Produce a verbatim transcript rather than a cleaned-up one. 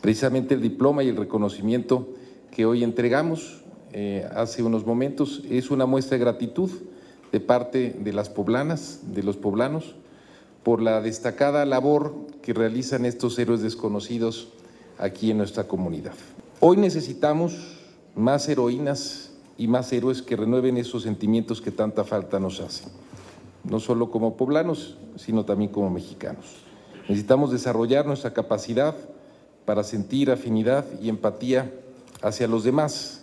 Precisamente el diploma y el reconocimiento que hoy entregamos eh, hace unos momentos es una muestra de gratitud de parte de las poblanas, de los poblanos, por la destacada labor que realizan estos héroes desconocidos aquí en nuestra comunidad. Hoy necesitamos más heroínas y más héroes que renueven esos sentimientos que tanta falta nos hacen, no solo como poblanos, sino también como mexicanos. Necesitamos desarrollar nuestra capacidad para sentir afinidad y empatía hacia los demás,